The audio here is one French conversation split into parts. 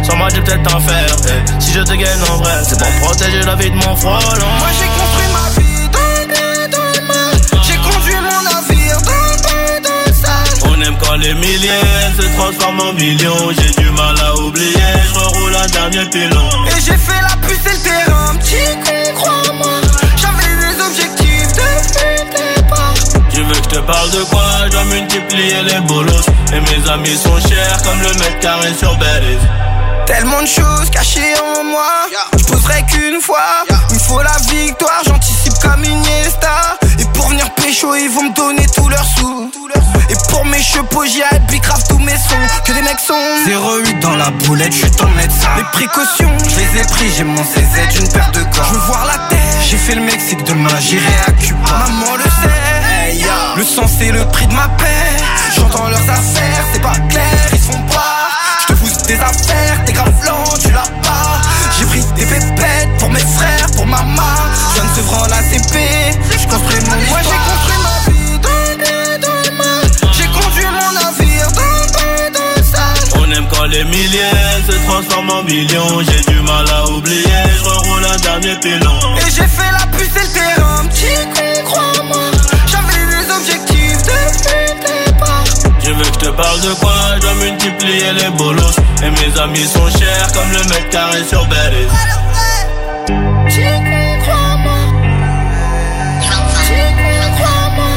Sans moi j'ai peut-être un fer. Si je te gagne en vrai, c'est pour protéger la vie de mon frôlant. Moi j'ai construit ma vie dans le mal. J'ai conduit mon navire dans le sale. On aime quand les milliers se transforment en millions. J'ai du mal à oublier, je reroule un dernier pilon. Et j'ai fait la puce et le terrain, petit con, crois-moi. J'avais des objectifs depuis le départ. Tu veux que je te parle de quoi? Je dois multiplier les bolos. Et mes amis sont chers comme le mètre carré sur Belize. Tellement de choses cachées en moi. Je poserai qu'une fois. Il me faut la victoire, j'anticipe comme Iniesta. Et pour venir pécho, ils vont me donner tous leurs sous. Et pour mes chapeaux, j'y ai bicrave tous mes sons. Que des mecs sont 08 dans la boulette, je suis ton médecin. Les précautions, je les ai pris, j'ai mon CZ, une paire de corps. Je veux voir la terre, j'ai fait le Mexique, demain j'irai à Cuba. Maman le sait, hey, le sang c'est le prix de ma paix. J'entends leurs affaires, c'est pas clair, ils font pas. Je te pousse des affaires, t'es grave lent, tu l'as pas. J'ai pris des pépettes pour mes frères, pour maman. Je viens de Sevran la CP, je construis mon histoire. Moi j'ai construit ma vie dans le mal. J'ai conduit mon navire dans le sale. On aime quand les milliers se transforment en millions. J'ai du mal à oublier, je reroule un dernier pilon. Et j'ai fait la puce et le terrain, petit con, crois-moi. J'avais des objectifs depuis le départ. Tu veux que je te parle de quoi? Je dois multiplier les bolos. Et mes amis sont chers comme le mètre carré sur Belize. Petit con, crois-moi. Petit con, crois-moi.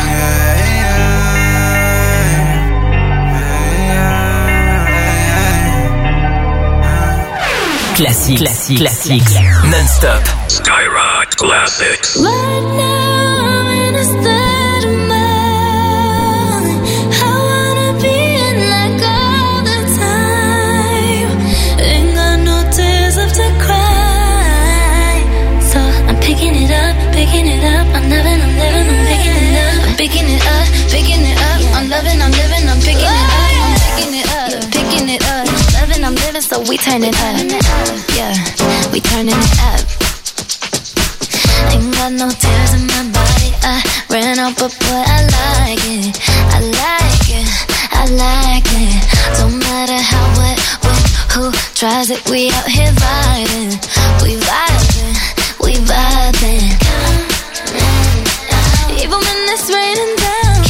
Classique, non-stop. Skyrock Classics. Right now I'm in a state of mind. I wanna be in like all the time. Ain't got no tears left to cry. So I'm picking it up. I'm living, I'm picking it up. I'm picking it up. I'm loving, I'm living, I'm picking it up. I'm picking it up. Picking it up. Loving, I'm living, so we turn it up. Yeah, we turning it up. Ain't got no tears in my body. I ran out, but boy, I like it. I like it. I like it. Don't matter how, what, when, who tries it. We out here vibing. We vibing. We vibing. Even when it's raining down.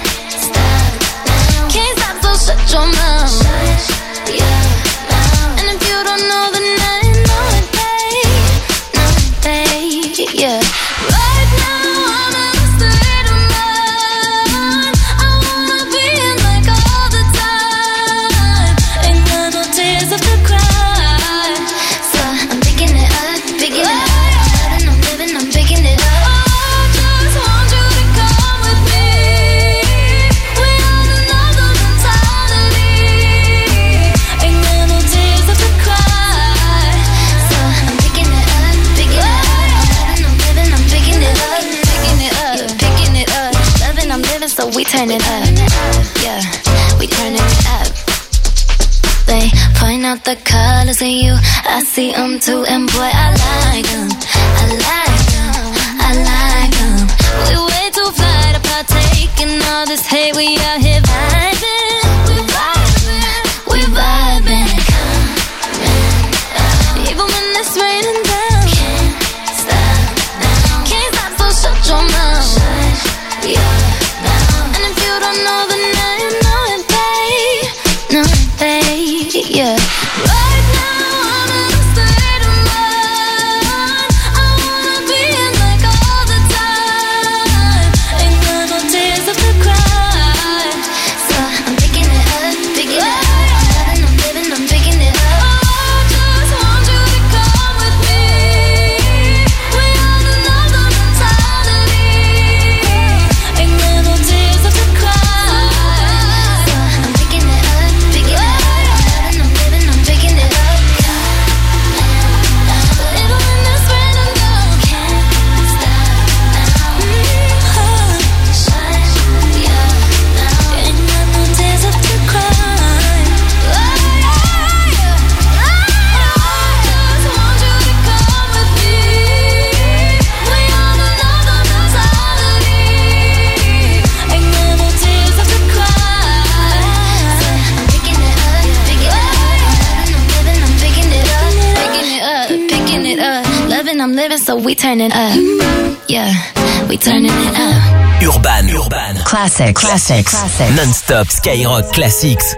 Can't stop, so shut your mouth. Yeah. And if you don't know, then I know it, babe. Yeah. Right now I'm in a state of mind. I wanna be in like all the time. Ain't got no tears left to cry. So I'm picking it up. I'm living, I'm picking it up. Oh, I just want you to come with me. We on another mentality. Ain't got no tears left to cry. So I'm picking it up. I'm living, I'm picking it up. Picking it up. Loving, I'm living, so we turn it up. Yeah, we turning it up. They point out the colors in you, I see them too, and boy, I like them. I like them. I like them. We way too fly to partake in all this hate. We out here vibing. We vibing. We vibing. Even when it's raining down. Can't stop, so shut your mouth. Yeah. And if you don't know, then I know it, babe. Know it, babe. Yeah. Right now I'm in a state of mind. I wanna be in like all the time. Ain't got no tears left to cry. So I'm living, so we turning up. Yeah, we turning it up. Urban. Classics. Non-stop Skyrock Classics.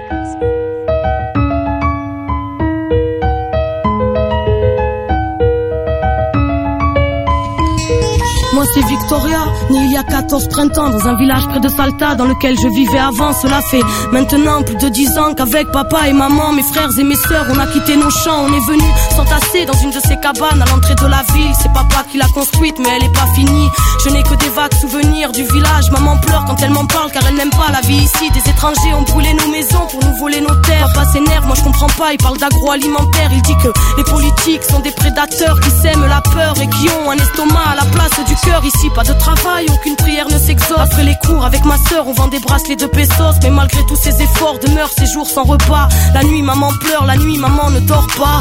Moi c'est Victoria, née il y a 14 printemps dans un village près de Salta dans lequel je vivais avant. Cela fait maintenant plus de 10 ans qu'avec papa et maman, mes frères et mes sœurs, on a quitté nos champs. On est venu s'entasser dans une de ces cabanes à l'entrée de la ville. C'est papa qui l'a construite mais elle est pas finie. Je n'ai que des vagues souvenirs du village. Maman pleure quand elle m'en parle car elle n'aime pas la vie ici. Des étrangers ont brûlé nos maisons pour nous voler nos terres. Papa s'énerve, moi je comprends pas, il parle d'agroalimentaire. Il dit que les politiques sont des prédateurs qui sèment la peur et qui ont un estomac à la place du cœur. Ici pas de travail, aucune prière ne s'exauce. Après les cours avec ma sœur, on vend des bracelets de pesos. Mais malgré tous ces efforts, demeure ces jours sans repas. La nuit maman pleure, la nuit maman ne dort pas.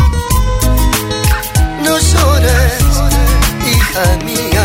No llores, hija mía.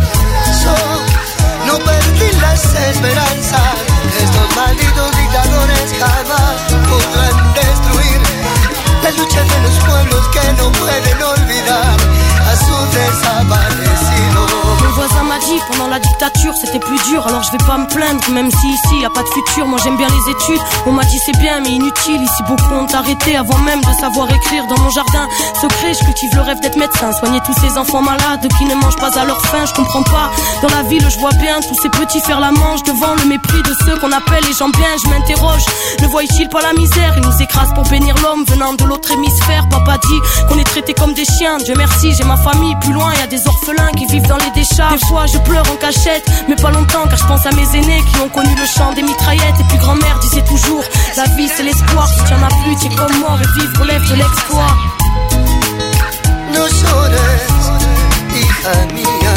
No perdí las esperanzas. Estos malditos dictadores jamás podrán destruir la lucha de los pueblos que no pueden olvidar a su desaparecido. Mon voisin m'a dit pendant la dictature c'était plus dur, alors je vais pas me plaindre. Même si ici y a pas de futur, moi j'aime bien les études. On m'a dit c'est bien mais inutile, ici beaucoup ont arrêté avant même de savoir écrire. Dans mon jardin secret je cultive le rêve d'être médecin, soigner tous ces enfants malades qui ne mangent pas à leur faim. Je comprends pas, dans la ville je vois bien tous ces petits faire la manche devant le mépris de ceux qu'on appelle les gens bien. Je m'interroge, ne voient-ils pas la misère? Ils nous écrasent pour bénir l'homme venant de l'autre hémisphère. Papa dit qu'on est traités comme des chiens. Dieu merci j'ai ma famille, plus loin y a des orphelins qui vivent dans les décharges. Des fois je pleure en cachette, mais pas longtemps car je pense à mes aînés qui ont connu le chant des mitraillettes. Et puis grand-mère disait toujours, la vie c'est l'espoir, si t'en as plus t'es comme mort et vivre relève de l'exploit. No llores, hija mía.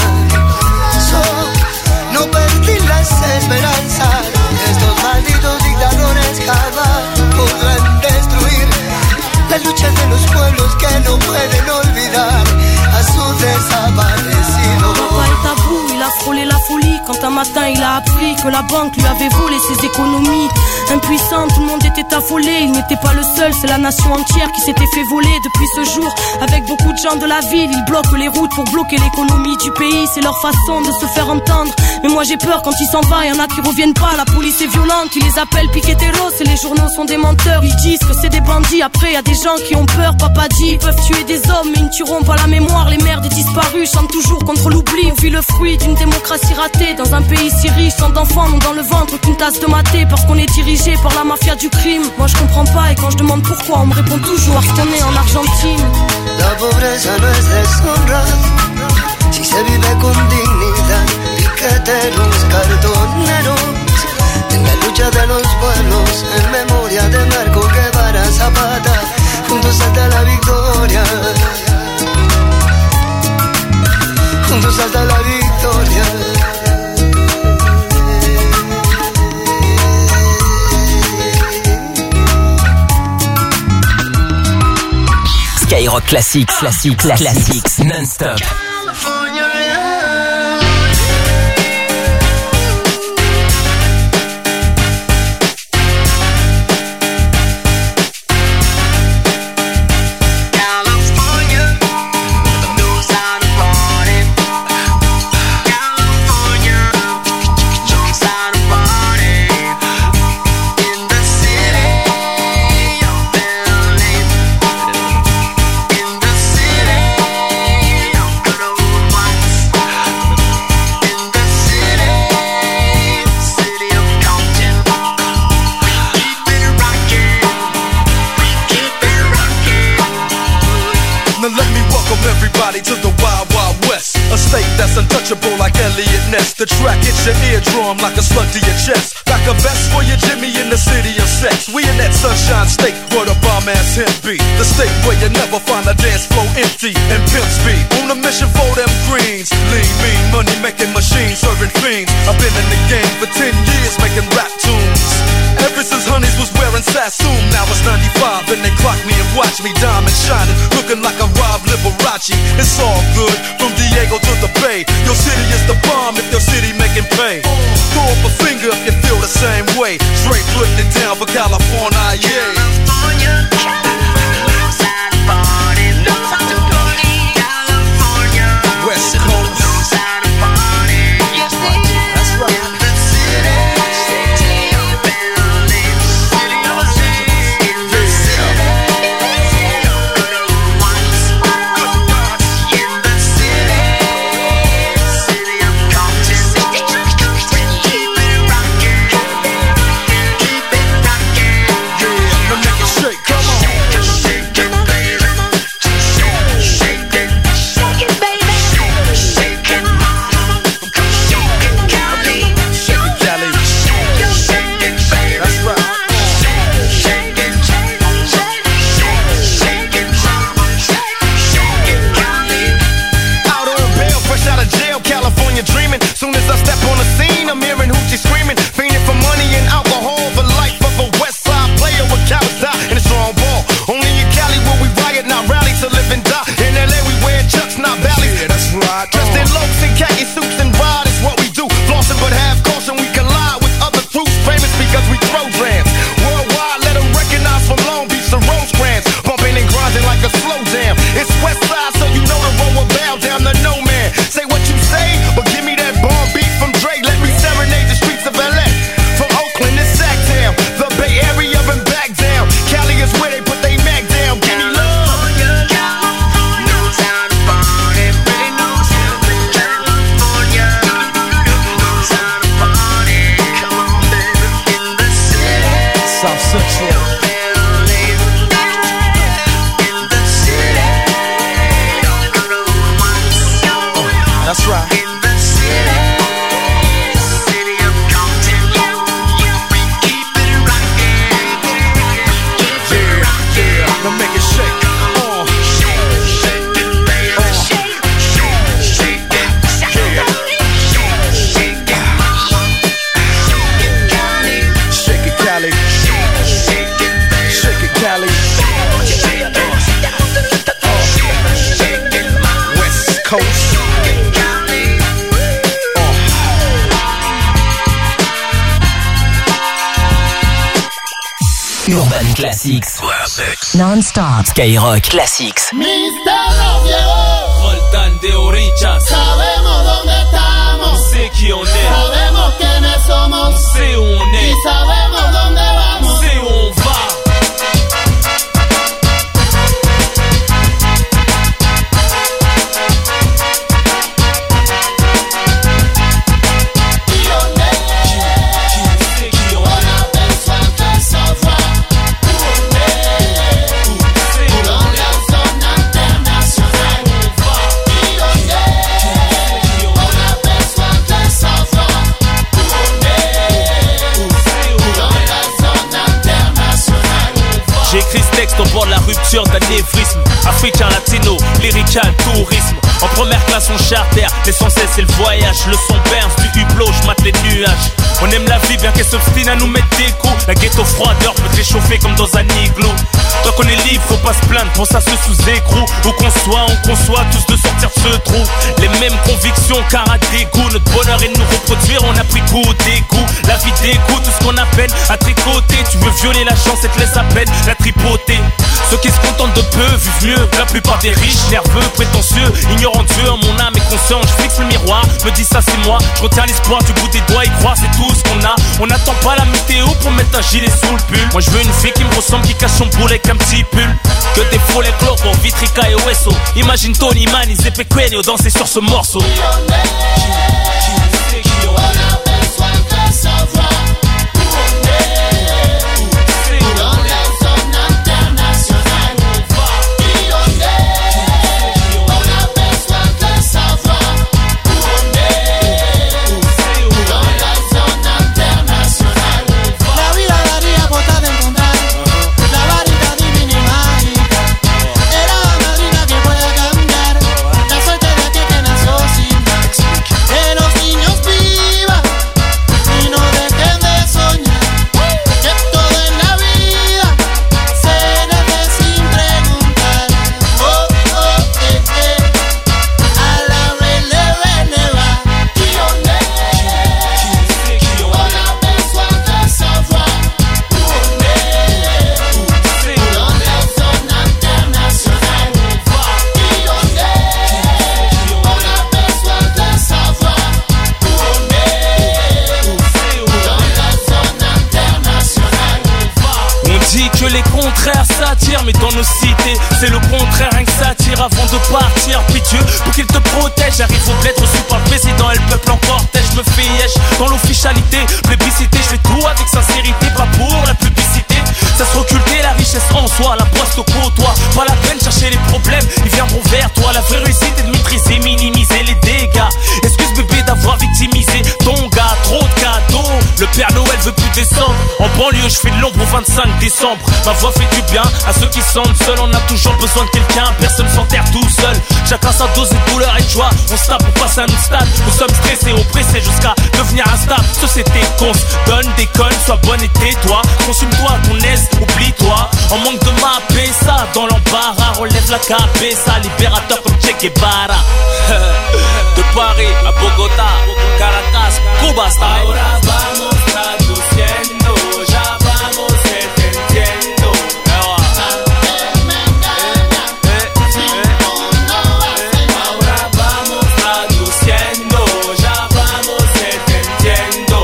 No perdí las esperanzas. Estos malditos dictadores jamás podrán destruir la lucha de los pueblos que no pueden olvidar a su desaparecido. Papa est à bout, il a frôlé la folie quand un matin il a appris que la banque lui avait volé ses économies. Impuissant, tout le monde était affolé, il n'était pas le seul, c'est la nation entière qui s'était fait voler. Depuis ce jour, avec beaucoup de gens de la ville, ils bloquent les routes pour bloquer l'économie du pays. C'est leur façon de se faire entendre, mais moi j'ai peur quand il s'en va, y en a qui reviennent pas. La police est violente, ils les appellent piqueteros et les journaux sont des menteurs. Ils disent que c'est des bandits, après y a des gens qui ont peur. Papa dit, ils peuvent tuer des hommes mais ils ne tueront pas la mémoire. Les mères des disparus chantent toujours contre l'oubli. On vit le fruit d'une démocratie ratée dans un pays si riche. Tant d'enfants n'ont dans le ventre qu'une tasse de maté parce qu'on est dirigé par la mafia du crime. Moi je comprends pas et quand je demande pourquoi on me répond toujours parce qu'on est en Argentine. La pobreza no es deshonra si se vive con dignidad. Piqueteros, cartoneros en la lucha de los pueblos, en memoria de Marco Guevara Zapata, juntos hasta la victoria, juntos hasta la victoria. Skyrock Classics, non-stop. Untouchable like Elliot Ness. The track hits your eardrum like a slug to your chest. Like a vest for your Jimmy in the city of sex. We in that sunshine state where the bomb ass hemp be. The state where you never find a dance floor empty and pimp speed. On a mission for them greens. Lean, mean, money making machines serving fiends. I've been in the game for 10 years making rap tunes. Ever since Honeys was wearing Sassoon. Now it's 95 and they clock me and watch me diamond shining, looking like a Rob Liberace. It's all good from Diego to the Bay. Your city is the bomb if your city making pain. Throw up a finger if you feel the same way. Straight putting it down for California, yeah. California, knows how to party, knows how to party. California, Coast. Urban Classics. Non-stop. Skyrock Classics. Mister nos llegó. Roldán de Orillas. Sabemos dónde estamos. Sé qui on est. Sabemos quiénes somos. Sé où on est. Y sabemos dónde vamos. Sé où on va. J'écris ce texte au bord de la rupture d'anévrisme. Africain, latino, lyrical, tourisme. En première classe on charter, l'essentiel c'est le voyage. Le son berce du hublot, je mate les nuages. On aime la vie bien qu'elle s'obstine à nous mettre des coups. La ghetto froideur peut te réchauffer comme dans un igloo. Tant qu'on est libre, faut pas se plaindre, pense à ceux sous écrou. Où qu'on soit, on conçoit tous de sortir de ce trou. Les mêmes convictions, car à dégoût. Notre bonheur est de nous reproduire, on a pris goût, dégoût. La vie dégoûte, tout ce qu'on a peine à tricoter. Tu veux violer la chance, elle te laisse à peine la tripoter. Ceux qui se contentent de peu vivent mieux que la plupart des riches, nerveux, prétentieux, ignorant Dieu en mon âme et conscient. Je fixe le miroir, me dis ça c'est moi. Je retiens l'espoir du bout des doigts, y croire c'est tout ce qu'on a. On n'attend pas la météo pour mettre un gilet sous le pull. Moi je veux une fille qui me ressemble, qui cache son boulet avec un petit pull. Que des fous les clopos, Vitrica et Oeso. Imagine Tony Mani et Pequeno danser sur ce morceau. Mais dans nos cités, c'est le contraire, rien que ça tire avant de partir. Puis Dieu, pour qu'il te protège, j'arrive au bled reçu par le président et le peuple en cortège. Je me fais yèche dans l'officialité, plébiscité, je fais tout avec sincérité, pas pour la publicité. Ça se occulter la richesse en soi, la poste au côtois. Pas la peine chercher les problèmes, ils viendront vers toi. La vraie réussite est de maîtriser, minimiser les dégâts. Excuse bébé d'avoir victimisé ton gars, trop de cadeaux. Le Père Noël veut plus descendre. En banlieue, je fais de l'ombre au 25 décembre. Ma voix fait du bien à ceux qui sentent seuls. On a toujours besoin de quelqu'un, personne s'enterre tout seul. Chacun sa dose de douleur et de joie. On se tape pour passer à un autre stade. Nous sommes stressés, oppressés jusqu'à devenir instable. Société con, donne des connes, sois bonne et tais-toi. Consume-toi à ton aise, oublie-toi. En manque de ma ça dans l'embarras, relève la cabeza, libérateur comme Che Guevara. De Paris à Bogotá, Caracas, Cuba style. Ahora vamos traduciendo, ya vamos entendiendo. Ahora vamos traduciendo, ya vamos entendiendo.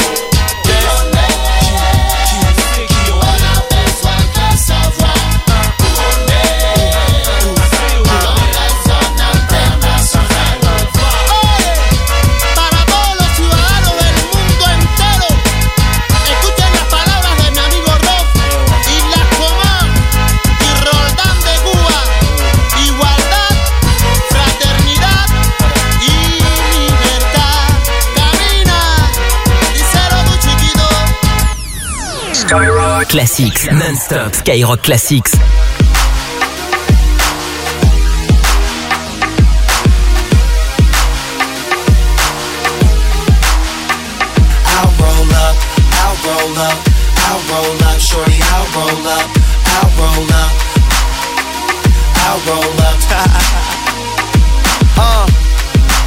Skyrock Classics, non-stop Skyrock Classics. I'll roll up, shorty, I'll roll up, I'll roll up, I'll roll up.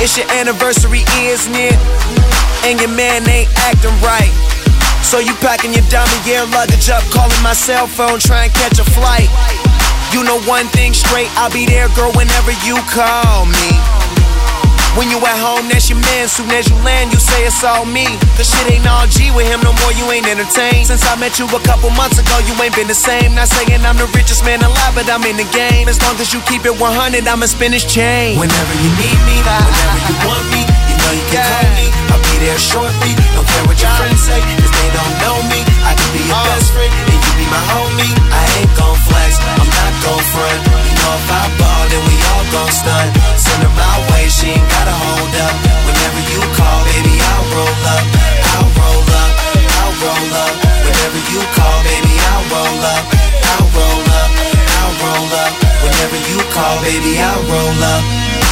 It's your anniversary, isn't it? And your man ain't acting right. So you packing your Damier luggage up, calling my cell phone, trying to catch a flight. You know one thing straight, I'll be there, girl, whenever you call me. When you at home, that's your man. Soon as you land, you say it's all me. Cause shit ain't all G with him no more, you ain't entertained. Since I met you a couple months ago, you ain't been the same. Not saying I'm the richest man alive, but I'm in the game. As long as you keep it 100, I'ma spin his chain. Whenever you need me, whenever you want me, you know you can call me. I'll be there shortly, don't care what your friends say, cause they don't know me. I can be your best friend, and you be my homie. I ain't gon' flex, I'm not gon' front. You know if I ball, then we all gon' stunt. Send her my way, she ain't gotta hold up. Whenever you call, baby, I'll roll up. I'll roll up, I'll roll up. Whenever you call, baby, I'll roll up. I'll roll up, I'll roll up. Whenever you call, baby, I'll roll up.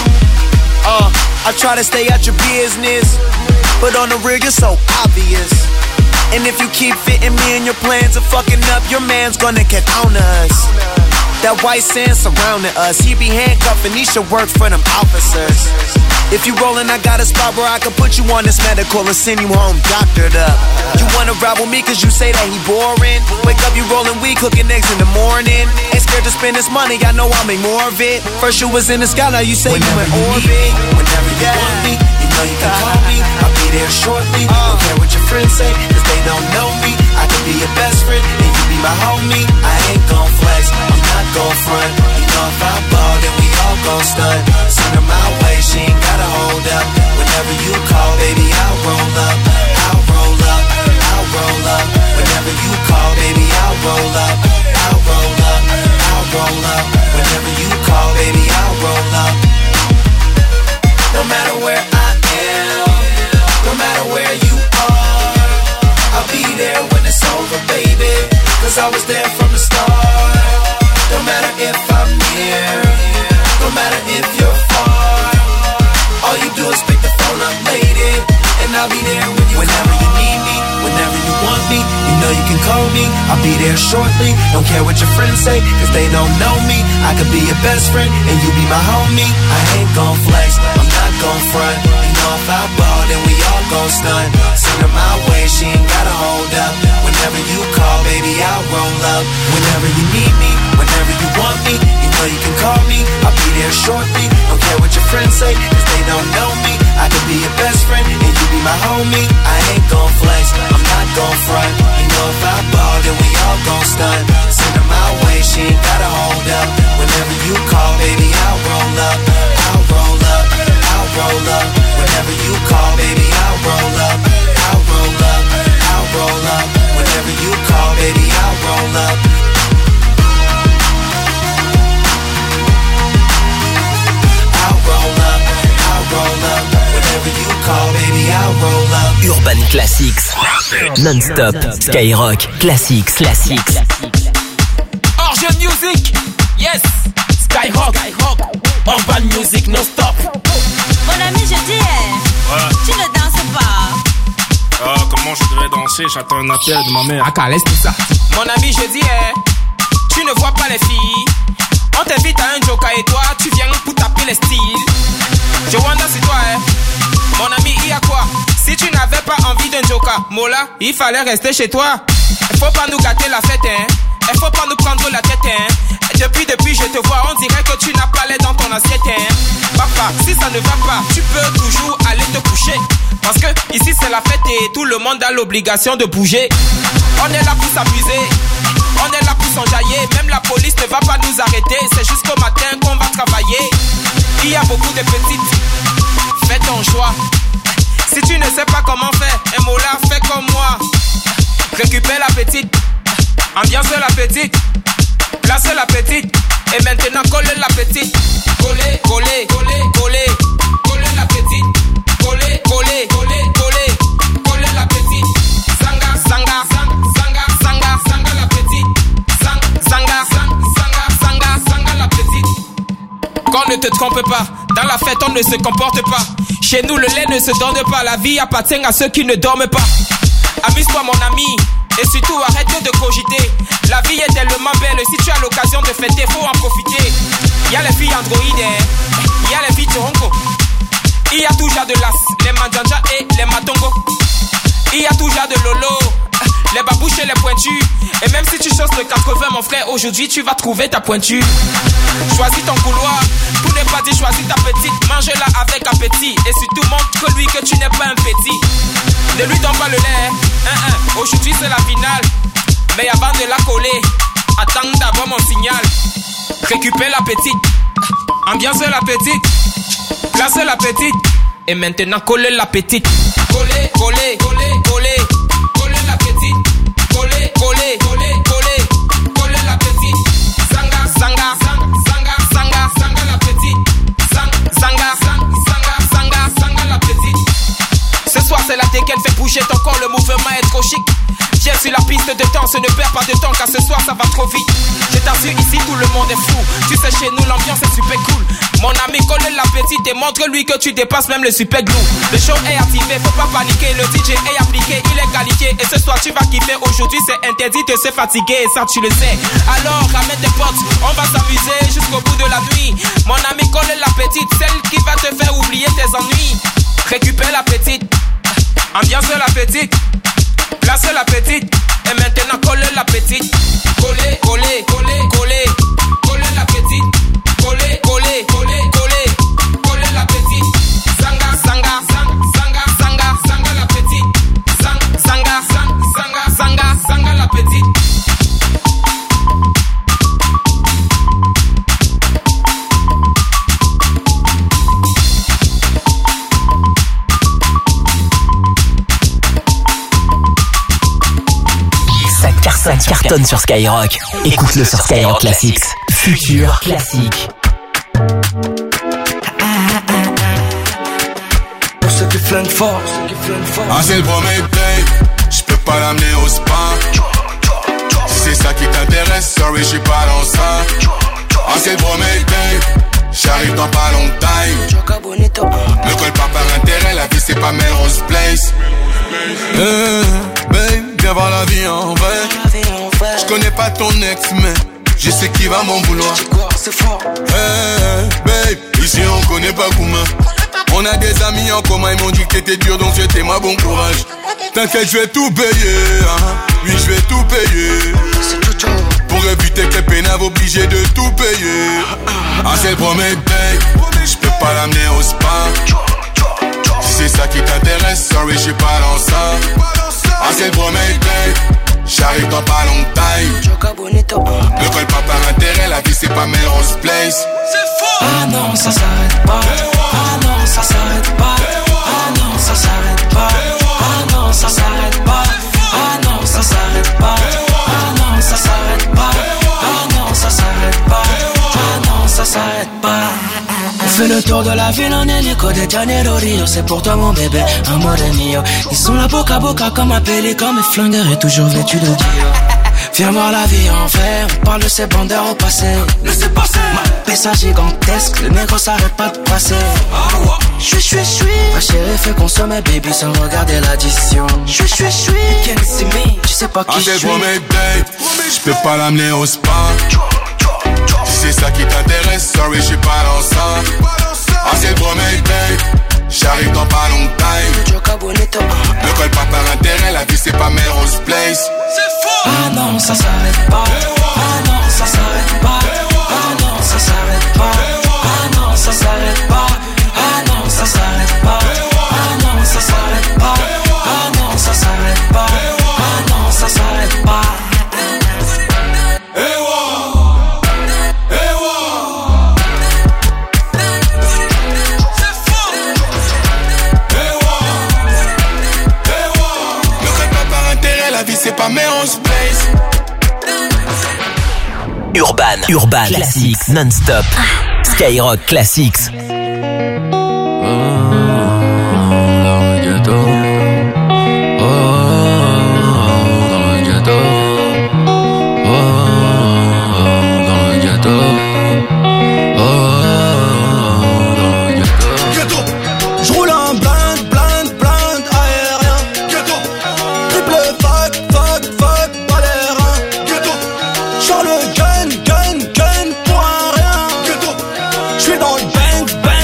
I try to stay out your business, but on the real, you're so obvious. And if you keep fitting me in your plans of fucking up, your man's gonna get on us. That white sand surrounding us, he be handcuffing, he should work for them officers. If you rollin', I got a spot where I can put you on this medical and send you home doctored up. You wanna ride with me cause you say that he boring. Wake up, you rollin' weed, cooking eggs in the morning. Ain't scared to spend this money, I know I'll make more of it. First you was in the sky, now you say whenever you in orbit. Whenever you want me, you know you can call me. I'll be there shortly, don't care what your friends say, cause they don't know me. I can be your best friend, and you be my homie. I ain't gon' flex, I'm not gon' front. You know if I ball, then we all gon' stunt. Send her my way, she ain't gotta hold up. Whenever you call, baby, I'll roll up. I'll roll up, I'll roll up. Whenever you call, baby, I'll roll up. I'll roll up, I'll roll up. Whenever you call, baby, I'll roll up. No matter where I am, no matter where you are, I'll be there when it's over, baby. Cause I was there from the start. No matter if I'm near, no matter if you're far, all you do is pick the phone up, lady, and I'll be there when you whenever you need me, whenever you want me, you know you can call me. I'll be there shortly, don't care what your friends say, cause they don't know me. I could be your best friend, and you be my homie. I ain't gon' flex, I'm not gon' front. You know if I ball, then we all gon' stunt. Send her my way, she ain't gotta hold up. Whenever you call, baby, I'll roll up. Whenever you need me, whenever you want me, you know you can call me. I'll be there shortly, don't care what your friends say, cause they don't know me. I could be your best friend, and you be my homie. I ain't gon' flex, I'm not gon' front. You know if I ball, then we all gon' stunt. Send her my way, she ain't gotta hold up. Whenever you call, baby, I'll roll up. I'll roll up, I'll roll up. Whenever you call, baby, I'll roll up. I'll roll up, I'll roll up. Whenever you call, baby, I'll roll up. I'll roll up, I'll roll up. Whenever you call, baby, I'll roll up. Urban Classics, non-stop, Skyrock, Classics. Origin Music, yes, Skyrock, Urban Music non-stop. Mon ami, je dis, tu ne danses pas. Comment je devrais danser? J'attends un appel de ma mère. Ah, laisse tout ça. Mon ami, je dis, tu ne vois pas les filles. On t'invite à un joker et toi, tu viens pour taper les styles. Joanda, c'est toi, Mon ami, il y a quoi? Si tu n'avais pas envie d'un joker, Mola, il fallait rester chez toi. Il faut pas nous gâter la fête, Il faut pas nous prendre la tête, Depuis, je te vois, on dirait que tu n'as pas l'air dans ton assiette, Papa, si ça ne va pas, tu peux toujours aller te coucher. Parce que ici c'est la fête et tout le monde a l'obligation de bouger. On est là pour s'amuser, on est là pour s'enjailler. Même la police ne va pas nous arrêter. C'est jusqu'au matin qu'on va travailler. Il y a beaucoup de petites, fais ton choix. Si tu ne sais pas comment faire, un mot là, fais comme moi. Récupère la petite, ambiance la petite, place la petite. Et maintenant coller la petite. Coller, coller, coller, coller. Coller la petite. Coller, coller, coller, coller. Coller la petite. Sanga, sanga, sanga, sanga, sanga la petite. Sanga, sanga, sanga, sanga la petite. Qu'on ne te trompe pas, dans la fête on ne se comporte pas. Chez nous le lait ne se donne pas. La vie appartient à ceux qui ne dorment pas. Amuse-toi mon ami, et surtout arrête de cogiter. La vie est tellement belle, si tu as l'occasion de fêter, faut en profiter. Y'a les filles androïdes, y'a les filles toronko. Il y a toujours de l'as, les manjanja et les matongo. Il y a toujours de lolo, les babouches et les pointus. Et même si tu choses le 80 mon frère, aujourd'hui tu vas trouver ta pointure. Choisis ton couloir, pour ne pas dire choisis ta petite. Mange-la avec appétit, et surtout montre lui que tu n'es pas un petit. Ne lui donne pas le lait, aujourd'hui c'est la finale. Mais avant de la coller, attends d'abord mon signal. Récupère la petite, ambiance la petite, place la petite. Et maintenant coller la petite. Coller, coller, coller, coller. Coller la petite. Coller, coller, coller, coller. Coller la petite. Sanga, sanga, sanga, sanga, sanga la petite. Sanga, sanga, sanga, sanga la petite. Ce soir c'est la dégaine, fait bouger ton corps, le mouvement est trop chic. Viens sur la piste de danse, ne perds pas de temps car ce soir ça va trop vite. Je t'assure ici tout le monde est fou. Tu sais chez nous l'ambiance est super cool. Mon ami colle la petite et montre-lui que tu dépasses même le super glue. Le show est activé, faut pas paniquer. Le DJ est appliqué, il est qualifié. Et ce soir tu vas kiffer, aujourd'hui c'est interdit de se fatiguer. Et ça tu le sais. Alors ramène tes potes, on va s'amuser jusqu'au bout de la nuit. Mon ami colle la petite, celle qui va te faire oublier tes ennuis. Récupère la petite, ambiance la petite, place la petite. Et maintenant colle la petite. Coller, coller, coller, coller. Coller la petite. Coller, coller, coller, coller. Coller la petite. Sanga, sanga, sanga, sanga, sanga la petite. Sanga, sanga, sanga, sanga la petite. Ça cartonne sur Skyrock. Écoute-le sur Skyrock Classics. Futur classique. Pour ceux qui flinguent fort, Ah c'est le premier date, j'peux pas l'amener au spa. Si c'est ça qui t'intéresse, sorry j'suis pas dans ça. Ah c'est le premier date, j'arrive dans pas longtemps. Ne colle pas par intérêt, la vie c'est pas Melrose Place. Babe, viens voir la vie en vrai. J'connais pas ton ex mais je sais qui va m'en vouloir. Babe, ici on connaît pas Kouma. On a des amis en commun, ils m'ont dit que t'étais dur donc souhaitez-moi bon courage. T'inquiète, je vais tout payer, oui je vais tout payer. Pour éviter que les pénaves obligés de tout payer. Ah c'est le premier date, j'peux pas l'amener au spa. Si c'est ça qui t'intéresse, sorry j'suis pas dans ça. Ah c'est le premier date, j'arrive dans pas longtemps. Ne colle pas par intérêt, la vie c'est pas Melrose Place. Ah non ça s'arrête pas. Ah non ça s'arrête pas. Ah non ça s'arrête pas. Ah non ça s'arrête pas. Ah non ça s'arrête pas. Ah non ça s'arrête pas. Ah non ça s'arrête pas. Ah non ça s'arrête pas. On fait le tour de la ville en hélico de Janeiro Rio. C'est pour toi mon bébé, amore mio. Ils sont là boca à boca comme un pélican. Mes flingueurs est toujours vêtu de Dio. Viens voir la vie en vrai, on parle de ces bandeurs au passé. Laissez passer. Ma pesa gigantesque, le négro s'arrête pas de passer. Chui. Ma chérie fait consommer baby sans regarder l'addition. Chui. Can't see me, tu sais pas qui je suis. Ah c'est le premier date, j'peux pas l'amener au spa. Si c'est ça qui t'intéresse, sorry j'suis pas dans ça. Ah c'est le premier date, j'arrive dans pas longtemps. Ne colle pas par intérêt, la vie c'est pas Melrose Place. Ah non ça s'arrête pas. Ah non ça s'arrête pas. Ah non ça s'arrête pas. Ah non ça s'arrête pas. Ah non ça s'arrête pas. Ah non ça s'arrête pas. Ah non ça s'arrête pas. Ah non ça s'arrête pas. C'est pas Melrose Place. Urban Classics non-stop. Skyrock Classics. J'suis dans le bang bang.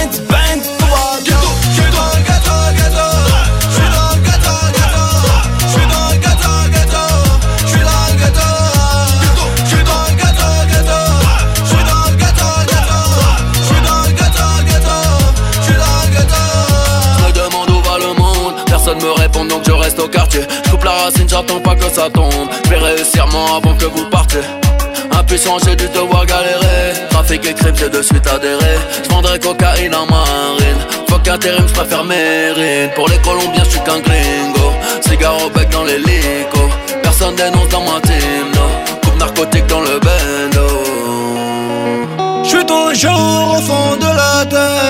au quartier. J'coupe la racine, j'attends pas que ça tombe. J'vais réussir moi avant que vous partiez. Impuissant, j'ai dû devoir galérer. Trafic et crime, j'ai de suite adhéré. J'vendrai cocaïne en marine. Fuck intérim, j'préfère mérine. Pour les Colombiens, j'suis qu'un gringo. Cigare au bec dans l'hélico. Personne dénonce dans ma team, no. Coupe narcotique dans le bendo. J'suis toujours au fond de la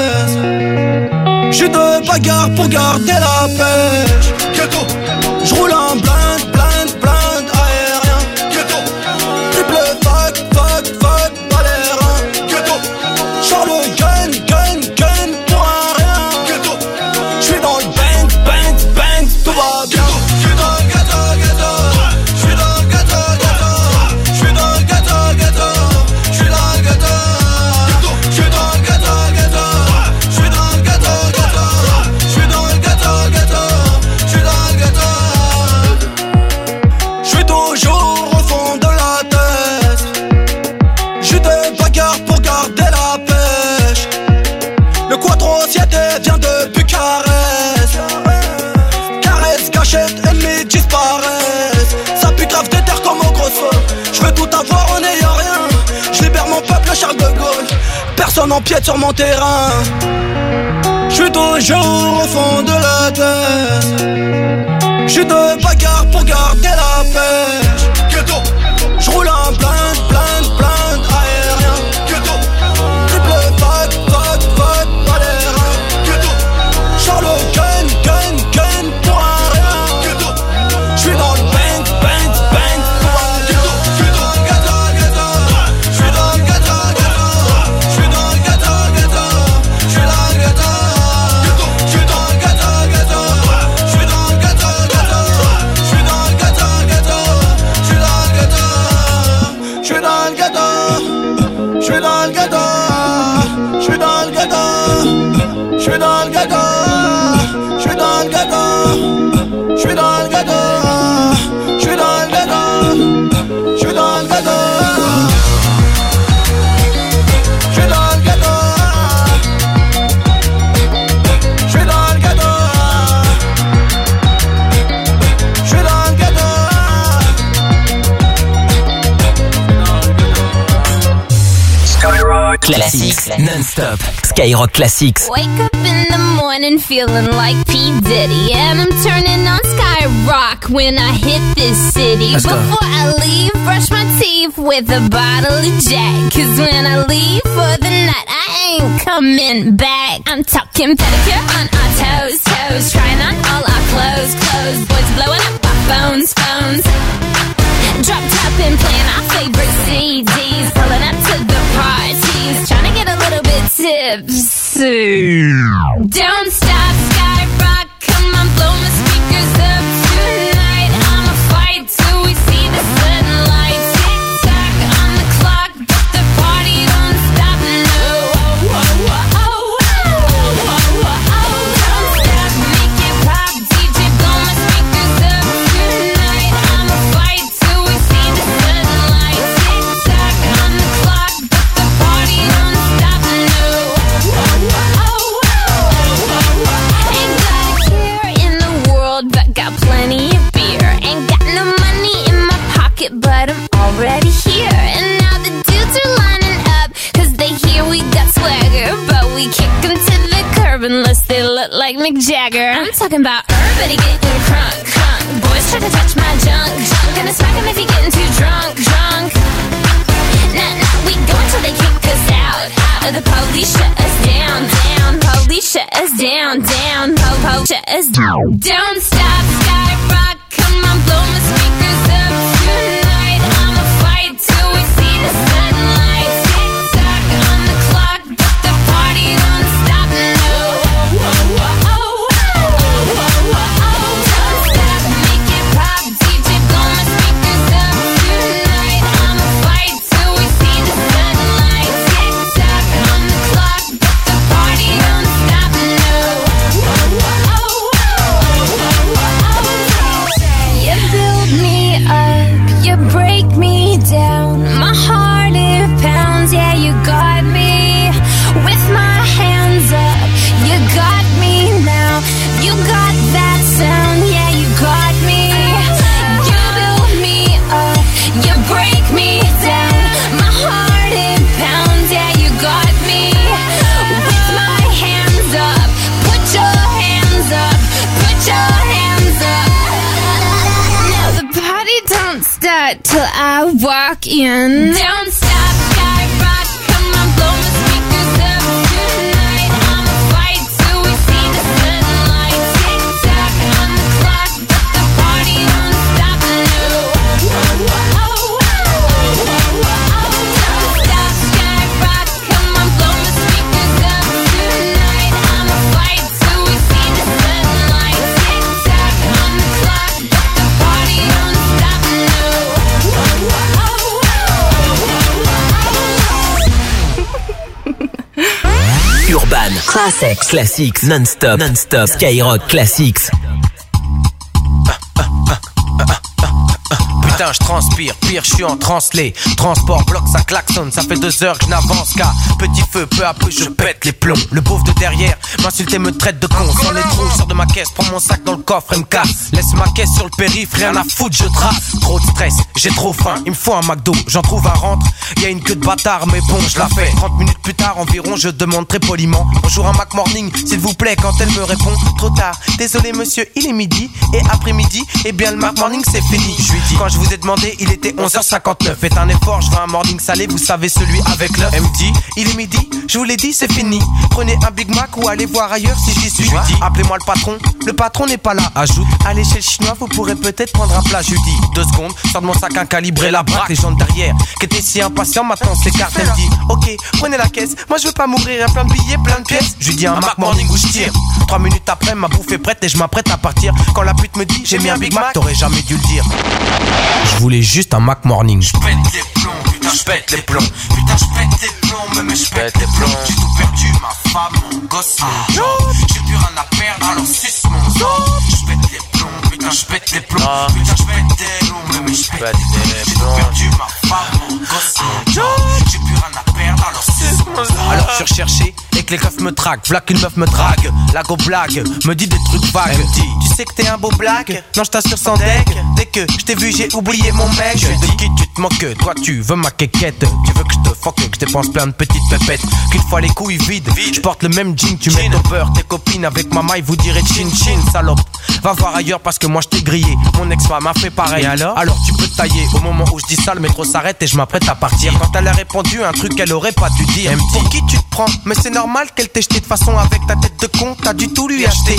tête. J'suis de bagarre pour garder la pêche. Ghetto. J'roule en blind, blind, blind aérien. Ghetto. Triple fuck, balérien. Ghetto. Genre le gun pour un rien. Ghetto. J'suis dans le bang, tout va bien. J'suis dans le ghetto. J'suis dans le ghetto. J'suis dans le ghetto. J'suis dans le ghetto. J'suis dans le ghetto. J'suis dans le ghetto. J'suis dans le ghetto. J'suis dans le ghetto. J'suis toujours au fond de la tête. J'suis de bagarre pour garder la pêche. Le quattro siete vient de Bucarest. Caresse, gâchette, ennemis disparaissent. Ça pue grave des terres comme au grosso. J'veux tout avoir en ayant rien. J'libère mon peuple, Charles de Gaulle. Personne empiète sur mon terrain. J'suis toujours au fond de la tête. J'suis de bagarre pour garder la pêche. Ghetto. J'roule en blind aérien. Ghetto. Triple fuck, balérien. Ghetto. Genre le gun pour un rien. Ghetto. J'suis dans le bang, pour un ghetto. J'suis dans le ghetto. J'suis dans le ghetto. J'suis dans le ghetto. J'suis dans le ghetto. J'suis dans le ghetto. J'suis dans le ghetto. J'suis dans le ghetto. J'suis dans le ghetto. J'suis dans le ghetto. J'suis dans le ghetto. J'suis dans le ghetto. J'suis dans le ghetto. J'suis dans le ghetto. J'suis dans le ghetto. J'suis dans le ghetto. J'suis dans le ghetto. J'suis dans le ghetto. J'suis dans le ghetto. J'suis dans le ghetto. Skyrock Classics non-stop. Skyrock Classics. Wake up in the morning feeling like P. Diddy, and I'm turning on Skyrock when I hit this city. Before I leave, brush my teeth with a bottle of Jack, 'cause when I leave for the night, I ain't coming back. I'm talking pedicure on our toes, trying on all our clothes, boys blowing up our phones. Drop top and playing our favorite CDs, pulling up to the parties, trying to get a little bit tipsy. Don't stop, Skyrock, come on, blow my speakers up tonight. I'ma fight till we see the sunlight. Tick tock on the clock, but the party don't stop. No, don't stop, make it pop, DJ, blow my speakers up tonight. I'ma fight till we see the sunlight. Tick tock on the clock, but the party don't stop. No, ain't got a care in the world, but got plenty of beer. Ain't got no money in my pocket, but I'm already here. And now the dudes are lining up, 'cause they hear we got swagger, but we kick them to the curb unless they look like Mick Jagger. I'm talking about everybody getting crunk. Boys try to touch my junk. Gonna smack him if he getting too drunk. Nah, we go until they kick us out. The police shut us down. Police shut us down. Shut us down. Don't stop, Skyrock, come on, blow my speakers up tonight. I'ma fight till we see the sunlight. Tick tock on the clock, but the party don't stop. No, don't stop, make it pop, DJ, blow my speakers up tonight. I'ma fight till we see the sunlight. Tick tock on the clock, but the party don't stop. No, you build me sweat till I walk in. Don't stop, skyrock, come on, blow my speakers up tonight. I'ma fight till we see the sunlight. Tick tock on the clock, but the party don't stop. No. Don't stop, skyrock, come on, blow my speakers up tonight. I'ma fight till we see the sunlight. Tick tock on the clock, but the party don't stop. Urban Classics non-stop Skyrock Classics. Putain, je transpire, pire, je suis en translé. Transport, bloc, ça klaxonne, ça fait 2 heures que je n'avance qu'à petit feu, peu à peu je pète les plombs. Le pauvre de derrière m'insulte et me traite de con. Sans les trous, je sors de ma caisse, prends mon sac dans le coffre et me casse. Laisse ma caisse sur le périph', rien à foutre, je trace. Trop de stress, j'ai trop faim, il me faut un McDo. J'en trouve un rentre, y'a une queue de bâtard, mais bon, je la fais. 30 minutes plus tard environ, je demande très poliment: bonjour, un Mac Morning, s'il vous plaît. Quand elle me répond: trop tard, désolé monsieur, il est midi. Et après-midi, eh bien le Mac Morning c'est fini. Je lui dis: quand je vous ai demandé, il était 11h59. Faites un effort, je veux un morning salé, vous savez, celui avec l'œuf. Elle me dit: il est midi, je vous l'ai dit, c'est fini. Prenez un Big Mac ou allez voir ailleurs si j'y suis. Je lui dis: appelez-moi le patron n'est pas là. Ajoute: allez chez le chinois, vous pourrez peut-être prendre un plat. Je lui dis: 2 secondes, sors de mon sac un calibre et la braque. Les gens derrière, qui étaient si impatients, maintenant s'écartent. Elle me dit: ok, prenez la caisse, moi je veux pas mourir, y'a plein de billets, plein de pièces. Je lui dis: un Mac Morning où je tire. 3 minutes après, ma bouffe est prête et je m'apprête à partir. Quand la pute me dit: j'ai mis un Big Mac, t'aurais jamais dû le dire. Je voulais juste un Mac Morning. Je pète les plombs, putain je pète les plombs. Putain je pète les plombs, mais je pète les plombs. J'ai tout perdu, ma femme, mon gosse, mon job. J'ai plus rien à perdre, alors suce mon job. Je pète les plombs, putain je pète les plombs. Putain je pète les plombs, mais je pète les plombs. J'ai tout perdu, ma femme, mon gosse, mon job. J'ai plus rien à perdre, alors suce mon job. Alors je suis recherché et que les keufs me traquent. V'là qu'une meuf me drague, la go blague, me dit des trucs vagues. Elle me dit: tu sais que t'es un beau blague? Non je t'assure sans deck. Dès que je t'ai vu j'ai oublié mon mec. Je de qui tu te moques? Toi tu veux ma quéquette. Tu veux que je te fuck, que je dépense plein de petites pépettes. Qu'une fois les couilles vides, je porte le même jean. Tu mets ton beurre, tes copines avec ma maille vous direz chin chin. Salope, va voir ailleurs parce que moi je t'ai grillé. Mon ex-femme a fait pareil. Et alors tu peux te tailler. Au moment où je dis ça, le métro s'arrête et je m'apprête à partir. Quand elle a répondu un truc qu'elle aurait pas dû dire. Elle me dit: pour qui tu te prends? Mais c'est normal qu'elle t'ait jeté de façon avec ta tête de con. T'as du tout lui acheter.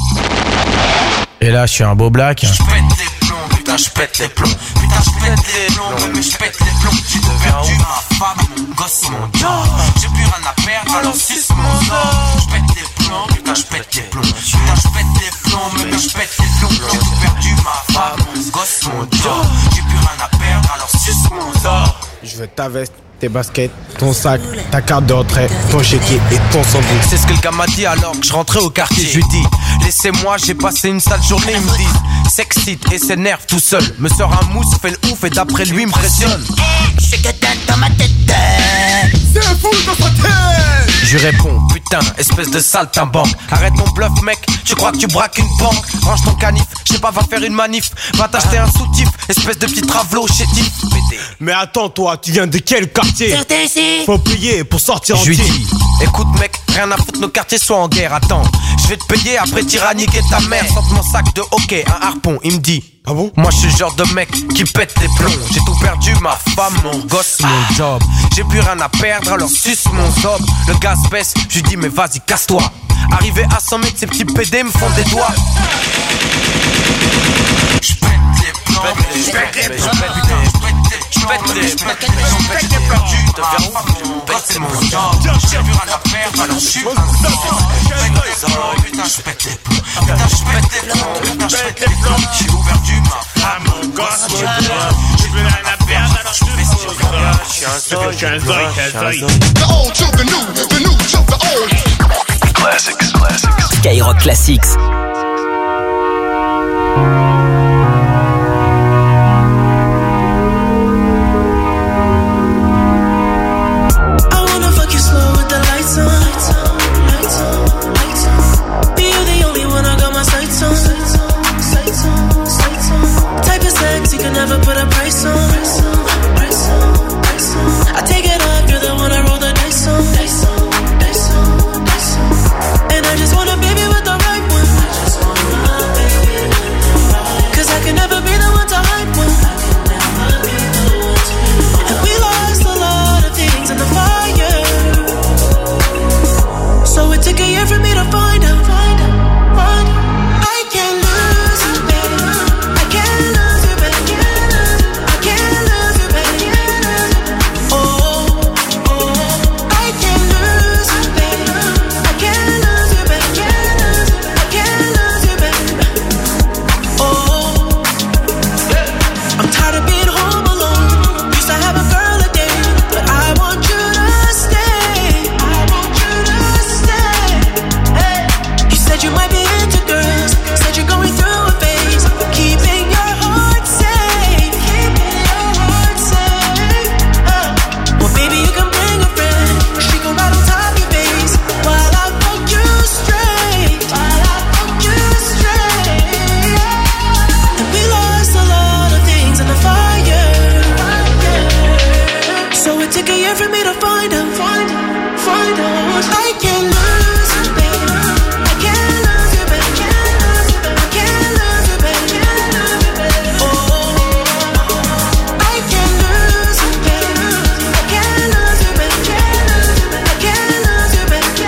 Et là je suis un beau black. Je pète les plombs, putain je pète les plombs. Putain je pète les plombs, mais je pète les plombs. J'ai tout perdu, ma femme, mon gosse, mon job. J'ai plus rien à perdre, alors suce mon job. Je pète les plombs, putain je pète les plombs. Putain je pète les plombs, mais je pète les plombs. J'ai tout perdu, ma femme, mon gosse, mon job. J'ai plus rien à perdre, alors suce mon job. Je veux ta veste, tes baskets, ton sac, ta carte de retrait, ton chéquier et ton sandwich. C'est ce que le gars m'a dit alors que je rentrais au quartier. Je lui dis: laissez-moi, j'ai passé une sale journée. Ils me disent: s'excite et s'énerve tout seul. Me sort un mousse, fait le ouf et d'après lui impressionne. C'est que t'as dans ma tête. C'est fou dans sa tête. Je lui réponds: putain, espèce de saltimbanque. Arrête ton bluff mec, tu crois que tu braques une banque? Range ton canif, je sais pas, va faire une manif. Va t'acheter un soutif, espèce de petit travelot chétif. Mais attends toi, tu viens de quel quartier? Faut payer pour sortir en Je lui dis: écoute mec, rien à foutre, nos quartiers sont en guerre. Attends, je vais te payer après tyranniquer ta mère. Sorte mon sac de hockey, un harpon. Il me dit: ah bon? Moi je suis le genre de mec qui pète les plombs. J'ai tout perdu, ma femme, mon gosse, mon job. J'ai plus rien à perdre, alors suce mon zob. Le gaz baisse, je lui dis: mais vas-y casse-toi. Arrivé à 100 mètres, ces petits PD me font des doigts. Je pète les plombs, je pète les plombs, je pète les perdu de vers mon gosse, mon job. J'ai plus rien à perdre, alors je suis putain je pète les plombs. Putain je pète les plombs, putain je pète les plombs. J'ai perdu ma femme, mon gosse, mon job. J'ai plus rien à perdre, alors je fais sur rien. Je suis un zoï. The old to the new to the old. Classics. Skyrock Classics. Never put a price on. I take it up, you're the one I roll the dice on. And I just want a baby with the right one. took a year for me to find out. I can't lose you, baby. I can't lose you, baby. I can't lose you, baby. Oh, I can't lose you, baby. I can't lose you, baby. I can't lose you, baby. Oh, I'm tired of being home alone. Used to have a girl a day, but I want you to stay. I want you to stay. Hey. You said you might be into girls. Said you're going through a phase. Keeping your heart safe. Keeping your heart safe. Well, baby, you can bring a friend. She gon' ride on top your face while I fuck you straight. While I fuck you straight. And we lost a lot of things in the fire. So it took a year for me to find out. I can't lose you, baby. I can't lose you, baby. I can't lose you, baby. Oh, I can't lose you, baby. I can't lose you, baby. I can't lose you, baby.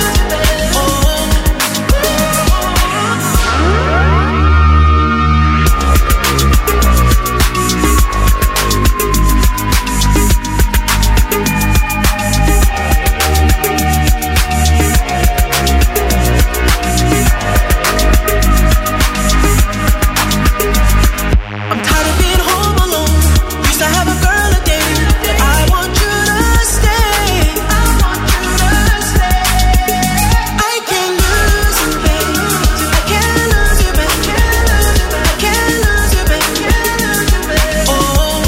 I'm tired of being home alone. Used to have a girl a day, but I want you to stay. I want you to stay. I can't lose you, baby. I can't lose you, baby. I can't lose you, baby. Oh,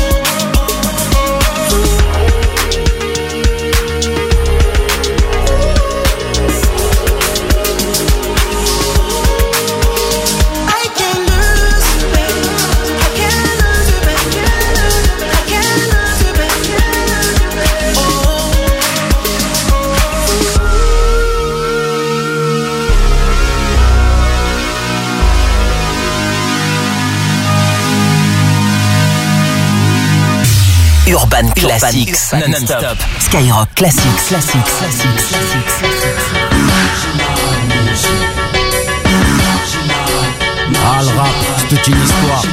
I can't lose you, baby. I can't lose you, baby. I can't lose you, baby. Urban Classics, non-stop. Skyrock Classics. Ah, le rap, c'est toute une histoire.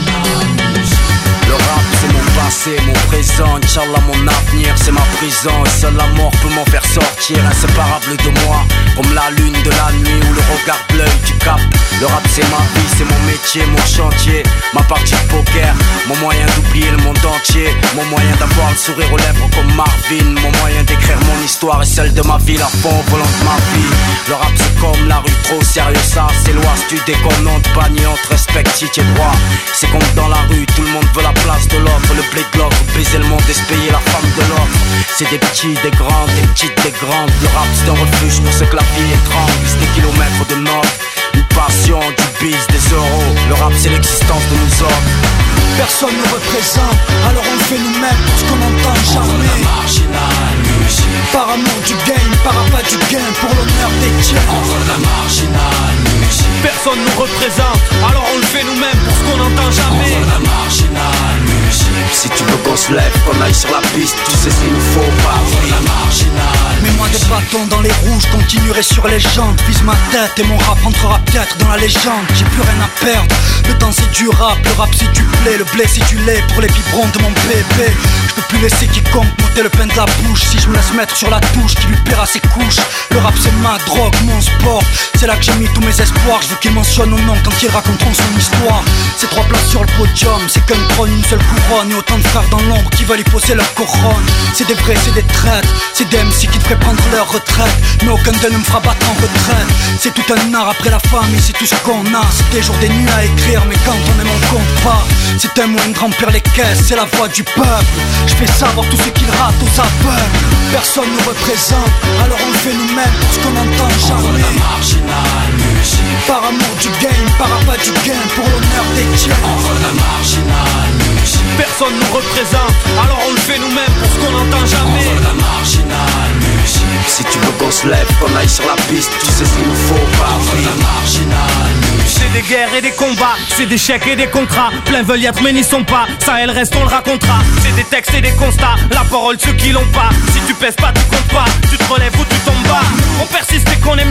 Le rap c'est mon passé, mon présent, Inch'Allah mon avenir c'est ma prison. Et seule la mort peut m'en faire sortir, inséparable de moi. Comme la lune de la nuit ou le regard bleu du cap. Le rap c'est ma vie, c'est mon métier, mon chantier. Ma partie de poker, mon moyen d'oublier le monde entier. Mon moyen d'avoir le sourire aux lèvres comme Marvin. Mon moyen d'écrire mon histoire et celle de ma ville à fond au volant de ma vie. Le rap c'est comme la rue, trop sérieux ça s'éloigne. Tu déconnes, on te bannis, on te respecte si tu es droit. C'est comme dans la rue, tout le monde veut la place de l'autre. Le blé de l'autre, baiser le monde et se payer la femme de l'autre. C'est des petits, des grands, des petites, des grandes. Le rap c'est un refuge pour ceux que la vie étrangle. C'est des kilomètres de notes, une passion, du biz, des euros. Le rap c'est l'existence de nous autres. Personne ne représente, alors on le fait nous-mêmes parce qu'on n'entend jamais. Marginal musique. Par amour du game, par appât du gain, pour l'honneur des tiens. On veut la marginal musique. Personne nous représente, alors on le fait nous-mêmes pour ce qu'on n'entend jamais. On veut la marginal musique. Si tu veux qu'on se lève, qu'on aille sur la piste, tu sais ce qu'il nous faut pas. On veut la marginal. Mets-moi des bâtons dans les roues, je continuerai sur les jantes. Vise ma tête et mon rap entrera peut-être dans la légende. J'ai plus rien à perdre, le temps c'est du rap. Le rap c'est du blé, le blé c'est du lait pour les biberons de mon bébé. Je peux plus laisser quiconque monter le pain de la bouche. Si je me laisse mettre sur la touche, qui lui paiera ses couches. Le rap c'est ma drogue, mon sport. C'est là que j'ai mis tous mes espoirs. Je veux qu'il mentionne au nom quand ils raconteront son histoire. C'est 3 places sur le podium, c'est qu'un trône, une seule couronne. Et autant de frères dans l'ombre qui veulent y poser leur couronne. C'est des vrais, c'est des traîtres, c'est des MC qui devraient prendre leur retraite. Mais aucun d'eux ne me fera battre en retraite. C'est tout un art après la famille, c'est tout ce qu'on a. C'est des jours, des nuits à écrire, mais quand on aime on compte pas. C'est un moyen de remplir les caisses, c'est la voix du peuple. Je fais savoir tout ce qu'ils ratent aux aveugles. Personne nous représente, alors on le fait nous-mêmes parce qu'on n'entend jamais. On veut la marginal musique. Par amour du game, par appât du gain, pour l'honneur des tiens. On veut la marginal musique. Personne nous représente, alors on le fait nous-mêmes pour ce qu'on n'entend jamais. On veut la marginal musique. Si tu veux qu'on se lève, qu'on aille sur la piste, tu sais ce qu'il nous faut pas. On veut la marginal musique. C'est des guerres et des combats, c'est des chèques et des contrats. Plein veulent y être mais n'y sont pas, ça et le reste on le racontera. C'est des textes et des constats, la parole ceux qui l'ont pas. Si tu pèses pas tu comptes pas, tu te relèves ou tu tombes bas. On persiste et qu'on aime ça,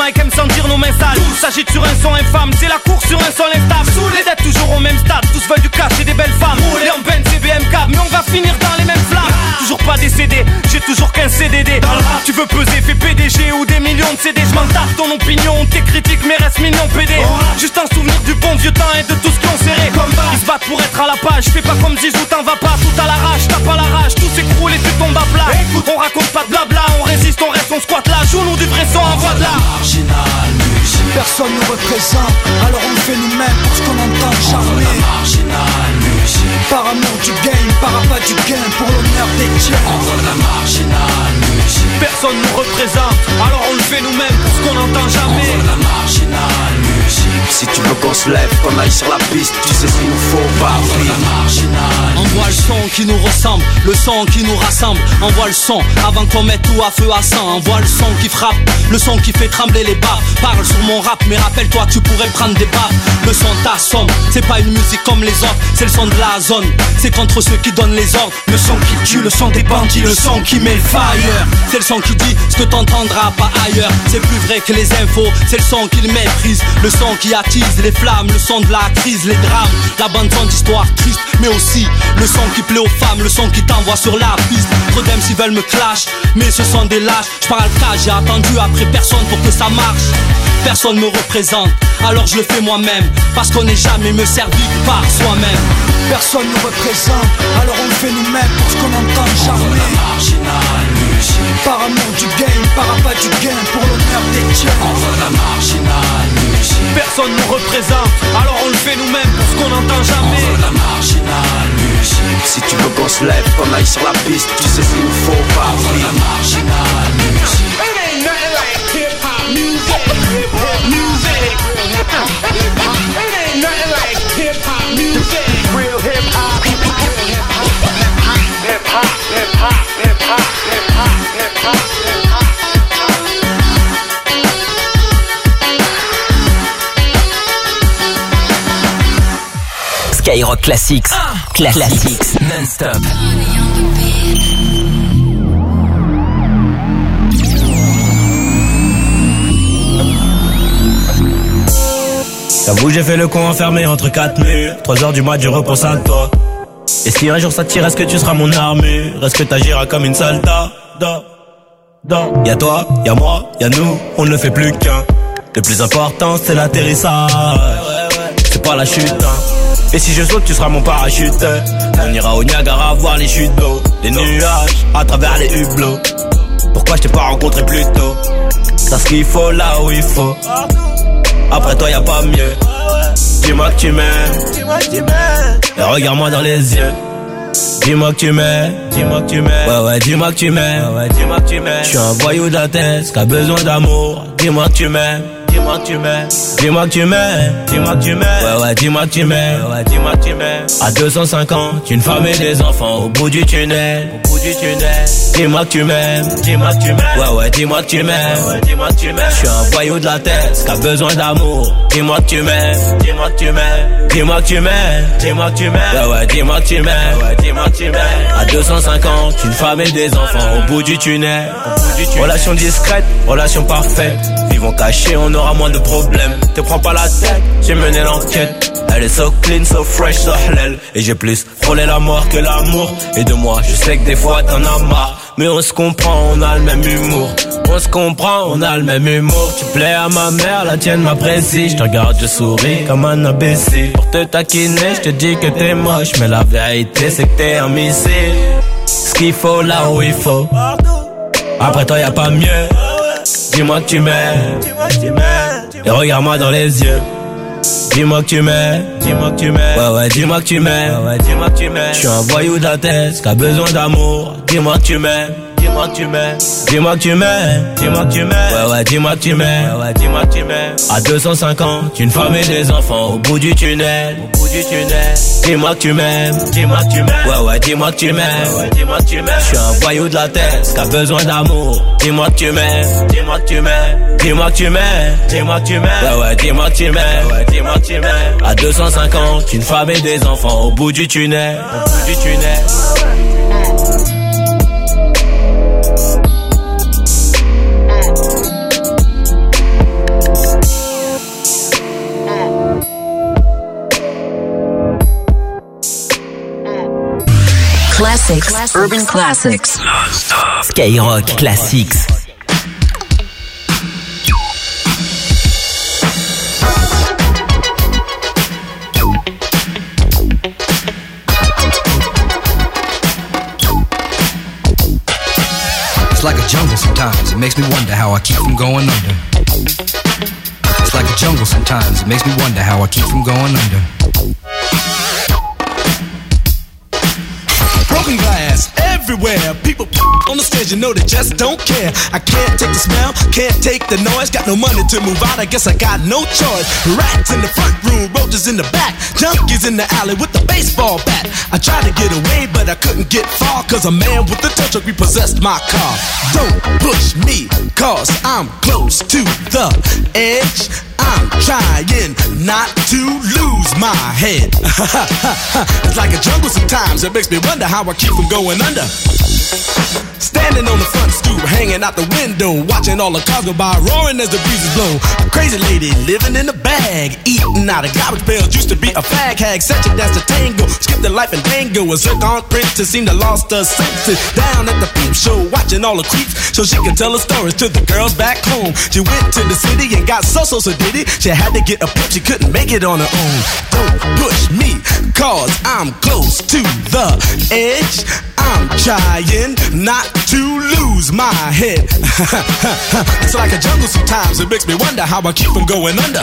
mic aiment sentir nos mains sales. S'agite sur un son infâme, c'est la course sur un sol instable. Les dettes toujours au même stade, tous veulent du cash et des belles femmes. Les en Benz et BMK, mais on va finir dans les mêmes flammes. Toujours pas décédé, j'ai toujours qu'un CDD. Tu veux peser, fais PDG ou des millions de CD. Je m'en tape ton opinion, tes critiques, mais reste mignon PD. Juste un souvenir du bon vieux temps et de tout ce qu'on serré. Ils se battent pour être à la page, fais pas comme Zizou, t'en vas pas. Tout à l'arrache, t'as pas la rage, tout s'écroule et tu tombes à plat. Écoute, on raconte pas de blabla, on résiste, on reste, on squatte là. Joue-nous du vrai son, envoie de là. Marginal musique. Personne nous représente, alors on le fait nous-mêmes pour ce qu'on entend jamais. Marginal musique. Par amour du game, par appât du gain, pour l'honneur des tiens. Envoie de la marginal musique. Personne nous représente, alors on le fait nous-mêmes pour ce qu'on entend jamais. Envoie de la marginal musique. Si tu veux qu'on se lève, qu'on aille sur la piste, tu sais ce qu'il nous faut, pas Envoie de la marginal. Envoie le son qui nous ressemble, le son qui nous rassemble. Envoie le son avant qu'on mette tout à feu à sang. Envoie le son qui frappe, le son qui fait trembler les baffes. Parle sur mon rap, mais rappelle-toi tu pourrais prendre des baffes. Le son t'assomme, c'est pas une musique comme les autres, c'est le son de la zone. C'est contre ceux qui donnent les ordres. Le son qui tue, le son des bandits, le son qui met le fire. C'est le son qui dit ce que t'entendras pas ailleurs. C'est plus vrai que les infos, c'est le son qui le méprise. Le son qui attise les flammes, le son de la crise, les drames. La bande son d'histoire triste, mais aussi le son qui plaît aux femmes, le son qui t'envoie sur la piste. Trop d'aimes s'ils veulent me clash, mais ce sont des lâches. J'parle cas, j'ai attendu après personne pour que ça marche. Personne me représente, alors je le fais moi-même. Parce qu'on n'est jamais mieux servi que par soi-même. Personne nous représente, alors on le fait nous-mêmes pour ce qu'on entend jamais. Marginal musique. Par amour du game, par appât du gain, pour l'honneur des tiens. Envoie de la marginal musique. Personne nous représente, alors on le fait nous-mêmes pour ce qu'on entend jamais. Envoie de la marginal musique. Si tu veux qu'on se lève, qu'on aille sur la piste, tu sais ce qu'il nous faut, pas Envoie de la marginal musique. It ain't nothing like hip-hop music. Hip-hop music. It ain't nothing like hip-hop music. Real hip-hop. Hip-hop, hip-hop, hip-hop, hip-hop, hip-hop, hip-hop. Skyrock Classics. Classics non-stop. J'avoue j'ai fait le con enfermé entre 4 murs. 3h du mat je repense à toi. Et si un jour ça tire, est-ce que tu seras mon armure? Est-ce que t'agiras comme une soldat? Y'a toi, y'a moi, y'a nous, on ne fait plus qu'un. Le plus important c'est l'atterrissage. C'est pas la chute hein. Et si je saute tu seras mon parachute. On ira au Niagara voir les chutes d'eau, les nuages à travers les hublots. Pourquoi je t'ai pas rencontré plus tôt? T'as ce qu'il faut là où il faut. Après toi y'a pas mieux. Dis-moi que tu m'aimes. Et regarde-moi dans les yeux. Dis-moi que tu m'aimes. Ouais, dis-moi que tu m'aimes. Je suis un voyou de la tête qui a besoin d'amour. Dis-moi que tu m'aimes. Dis-moi que tu m'aimes. Ouais, dis-moi que tu m'aimes. À 250, une femme et des enfants au bout du tunnel. Dis-moi que tu m'aimes. Ouais, dis-moi que tu m'aimes. Je suis un voyou de la tête qui a besoin d'amour. Dis-moi que tu m'aimes. Dis-moi que tu m'aimes. Ouais, dis-moi que tu m'aimes. À 250, une femme et des enfants au bout du tunnel. Relation discrète, relation parfaite. Vivons cachés, on aura moins de problèmes. Te prends pas la tête, j'ai mené l'enquête. Elle est so clean, so fresh, so halal. Et j'ai plus frôlé la mort que l'amour. Et de moi, je sais que des fois t'en as marre. Mais on se comprend, on a le même humour. Tu plais à ma mère, la tienne m'apprécie. Je te regarde, je souris comme un imbécile. Pour te taquiner, je te dis que t'es moche. Mais la vérité, c'est que t'es un missile. Ce qu'il faut là où il faut. Après toi y'a pas mieux. Dis-moi que tu m'aimes. Et regarde-moi dans les yeux. Dis-moi que tu m'aimes. Ouais, dis-moi que tu m'aimes. Je suis un voyou de la tête qui a besoin d'amour. Dis-moi que tu m'aimes. Ouais, dis-moi que tu m'aimes. À 250, une femme et des enfants au bout du tunnel. Dis-moi que tu m'aimes. Ouais, dis-moi que tu m'aimes. Je suis un voyou de la tête qui a besoin d'amour. Dis-moi que tu m'aimes. Ouais, dis-moi que tu m'aimes. À 250, une femme et des enfants au bout du tunnel. Classics. Skyrock Classics. It's like a jungle sometimes, it makes me wonder how I keep from going under. It's like a jungle sometimes, it makes me wonder how I keep from going under. Broken glass everywhere. People on the stage, you know they just don't care. I can't take the smell, can't take the noise. Got no money to move out, I guess I got no choice. Rats in the front room, roaches in the back, junkies in the alley with the baseball bat. I tried to get away, but I couldn't get far, cause a man with a tow truck repossessed my car. Don't push me, cause I'm close to the edge. I'm trying not to lose my head. It's like a jungle sometimes, it makes me wonder how I keep from going under. Standing on the front stoop, hanging out the window, watching all the cars go by, roaring as the breeze is blown. A crazy lady living in a bag, eating out of garbage pails, used to be a fag hag, such a dance to tango, skipped the life and tango. A zircon princess seemed to lost her senses. Down at the peep show, watching all the creeps, so she could tell her stories to the girls back home. She went to the city and got so did it. She had to get a pimp, she couldn't make it on her own. Don't push me, cause I'm close to the edge. I'm trying not to lose my head. It's like a jungle sometimes, it makes me wonder how I keep from going under.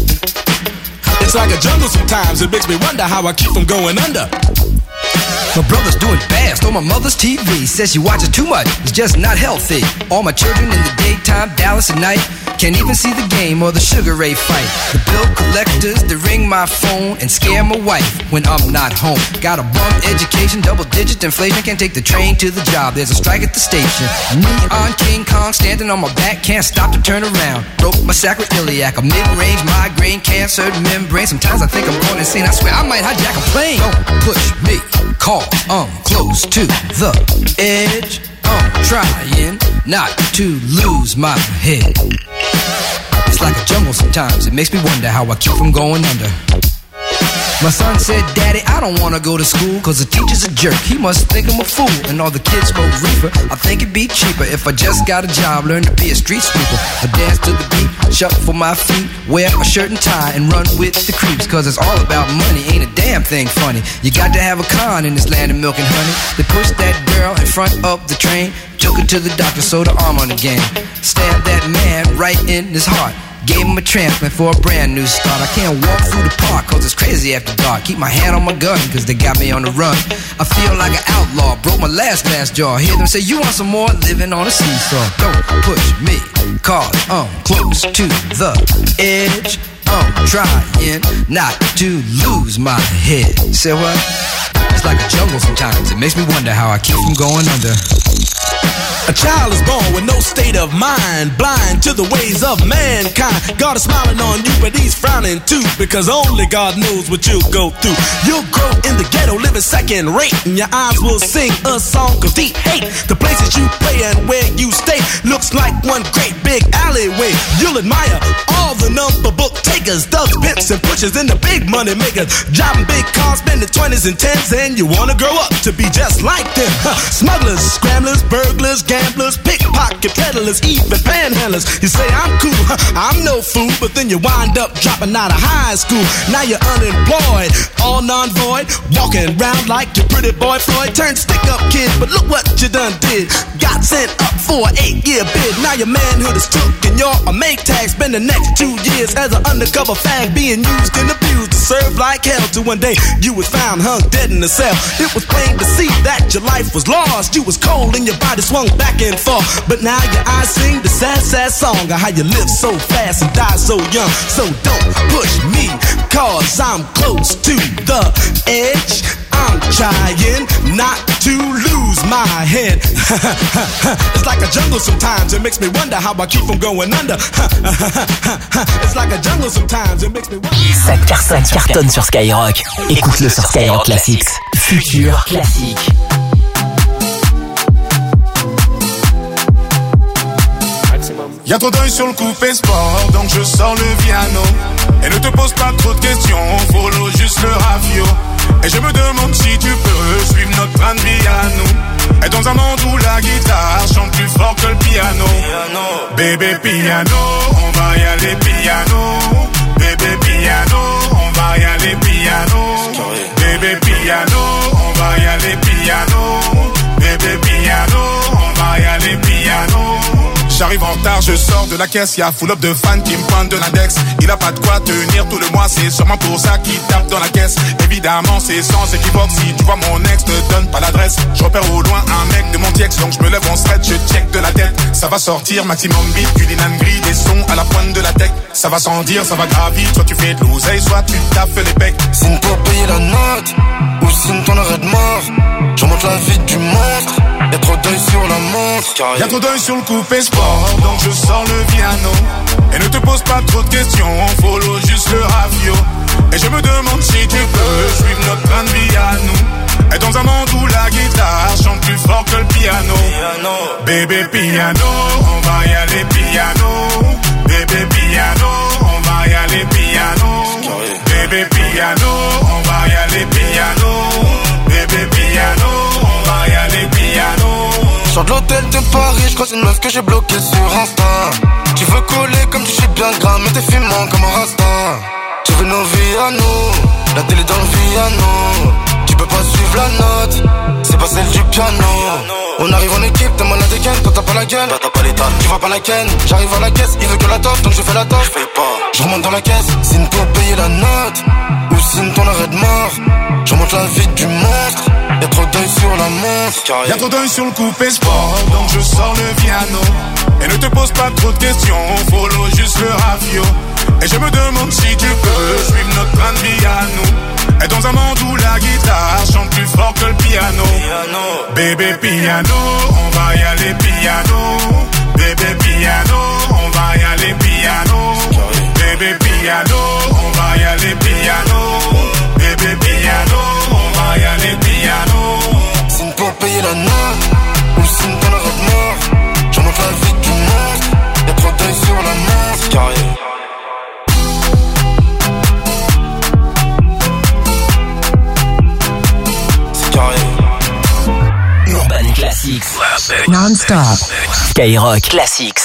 It's like a jungle sometimes, it makes me wonder how I keep from going under. My brother's doing bad, stole my mother's TV. Says she watches too much, it's just not healthy. All my children in the daytime, Dallas at night. Can't even see the game or the Sugar Ray fight. The bill collectors, they ring my phone and scare my wife when I'm not home. Got a bum education, double-digit inflation. Can't take the train to the job, there's a strike at the station. Me on King Kong, standing on my back, can't stop to turn around. Broke my sacroiliac, a mid-range migraine, cancer membrane. Sometimes I think I'm going insane, I swear I might hijack a plane. Don't push me, call, I'm close to the edge. I'm trying not to lose my head. It's like a jungle sometimes, it makes me wonder how I keep from going under. My son said, Daddy, I don't wanna go to school, cause the teacher's a jerk, he must think I'm a fool. And all the kids smoke reefer, I think it'd be cheaper if I just got a job, learn to be a street sweeper. I dance to the beat, shuffle my feet, wear a shirt and tie, and run with the creeps. Cause it's all about money, ain't a damn thing funny. You got to have a con in this land of milk and honey. They pushed that girl in front of the train, took her to the doctor, sewed her arm on again. Stabbed that man right in his heart, gave him a transplant for a brand new start. I can't walk through the park cause it's crazy after dark. Keep my hand on my gun cause they got me on the run. I feel like an outlaw, broke my last glass jaw. Hear them say, you want some more? Living on a seesaw. Don't push me, cause I'm close to the edge. I'm trying not to lose my head. Say what? It's like a jungle sometimes, it makes me wonder how I keep from going under. A child is born with no state of mind, blind to the ways of mankind. God is smiling on you, but he's frowning too, because only God knows what you'll go through. You'll grow in the ghetto, living second rate, and your eyes will sing a song of deep hate. The places you play and where you stay looks like one great big alleyway. You'll admire all the number book takers, thugs, pimps, and pushers, and the big money makers, driving big cars, spending 20s and 10s, and you wanna grow up to be just like them. Smugglers, scramblers, burglars, gamblers, pickpocket peddlers, even panhandlers. You say I'm cool, I'm no fool, but then you wind up dropping out of high school. Now you're unemployed, all non-void, walking around like your pretty boy Floyd. Turned stick-up kid, but look what you done did. Got sent up for an 8-year bid. Now your manhood is took and you're a make tag. Spend the next 2 years as an undercover fag, being used and abused to serve like hell. Till one day you was found hung dead in a cell. It was plain to see that your life was lost. You was cold and your body swung back and forth, but now your eyes sing the sad, sad song of how you live so fast and die so young. So don't push me, cause I'm close to the edge. I'm trying not to lose my head. It's like a jungle sometimes, it makes me wonder how I keep from going under. It's like a jungle sometimes, it makes me wonder. Ça cartonne sur Skyrock. Écoute-le sur Skyrock Classics. Futur classique. Y'a trop d'œil sur le coupé sport, donc je sors le piano. Et ne te pose pas trop de questions, follow juste le ravio. Et je me demande si tu peux suivre notre train de vie à nous. Et dans un monde où la guitare chante plus fort que le piano. Bébé piano, on va y aller piano. Bébé piano, on va y aller piano. Bébé piano, on va y aller piano. Bébé piano, on va y aller piano. J'arrive en retard, je sors de la caisse, y'a full up de fans qui me pointent de l'index. Il a pas de quoi tenir tout le mois, c'est sûrement pour ça qu'il tape dans la caisse. Évidemment c'est sans équivoque, si tu vois mon ex, ne donne pas l'adresse. Je repère au loin un mec de mon tiex, donc je me lève en stretch, je check de la tête. Ça va sortir, maximum beat, culinane gris, des sons à la pointe de la tech. Ça va sans dire, ça va gravir, soit tu fais de l'oseille, soit tu tapes les becs. Signe pour payer la note, ou signe ton arrêt de mort. Je remonte la vie du monstre, y'a trop d'œil sur la montre. Y'a trop d'œil sur le coupé sport, donc je sors le piano. Et ne te pose pas trop de questions, follow juste le ravio. Et je me demande si tu peux suivre notre train de vie à nous. Et dans un monde où la guitare chante plus fort que le piano. Bébé piano, on va y aller piano. Bébé piano, on va y aller piano. Bébé piano, on va y aller piano. Bébé piano, on va y aller piano. Sors de l'hôtel de Paris, je croise une meuf que j'ai bloquée sur Insta. Tu veux coller comme tu sais bien gras, mais t'es fumant comme un rasta. Tu veux nos vies à nous, la télé dans le piano. Tu peux pas suivre la note, c'est pas celle du piano. On arrive en équipe, t'es malade et ken, toi t'as pas la gueule, t'as pas l'état, tu vois pas la ken. J'arrive à la caisse, il veut que la toffe, donc je fais la toffe. Je fais pas, je remonte dans la caisse, signe pour payer la note, ou signe ton arrêt de mort. Je remonte la vie du monstre, y'a trop d'œil sur la montre. Y'a trop d'œil sur le coupé sport, donc je sors le piano. Et ne te pose pas trop de questions, follow juste le ravio. Et je me demande si tu peux suivre notre train de vie à nous. Et dans un monde où la guitare chante plus fort que le piano. Bébé piano, on va y aller piano. Bébé piano, on va y aller piano. Bébé piano, on va y aller piano. Bébé piano, on va y aller piano. Signe pour payer la note, ou signe ton arrêt de mort. Je remonte la vie du monstre, y'a trop d'œil sur la montre. Carré. Urban Classics. Non-stop. Skyrock Classics.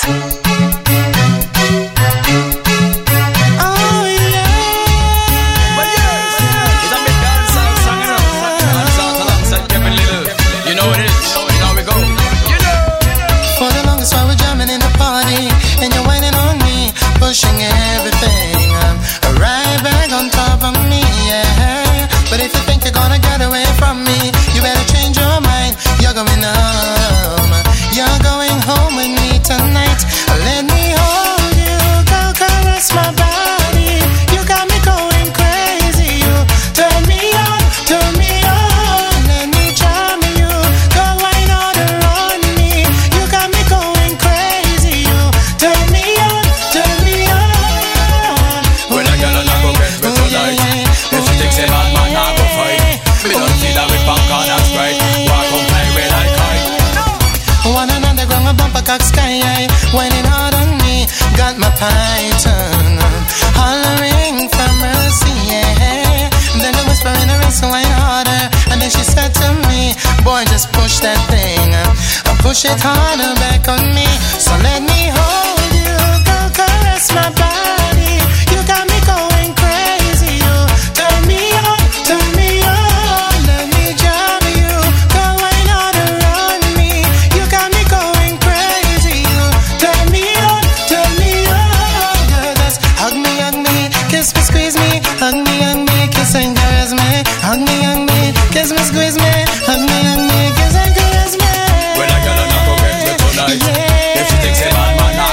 Pushing everything right back on top of me, yeah. But if you think you're gonna get away from me, you better change your mind. You're going home. You're going home with me tonight. Let me hold you, go caress my body. You got me going crazy. You turn me on, turn me on. Let me charm you, go wine all around me. You got me going crazy. You turn me on, turn me on. When a girl and I go get with tonight, if she thinks a bad man, I go fight. Me don't see that with popcorn and Sprite. Walk on play with I kite. One another ground, a bumper cock sky high, whining hard on me, got my python hollering for mercy, yeah. Then the whisper in her ear, so wine harder. And then she said to me, boy, just push that thing, push it harder back on me. So let me hold you, go caress my body. You got me going crazy, you turn me on, turn me on. Let me jam you, go wine all around me. You got me going crazy, you turn me on, turn me on. Girl, just hug me, kiss me, squeeze me, hug me, kiss and caress me. Hug me, kiss me, squeeze me, hug me, kiss and caress me. When a girl and I go get with tonight, if she thinks a bad man,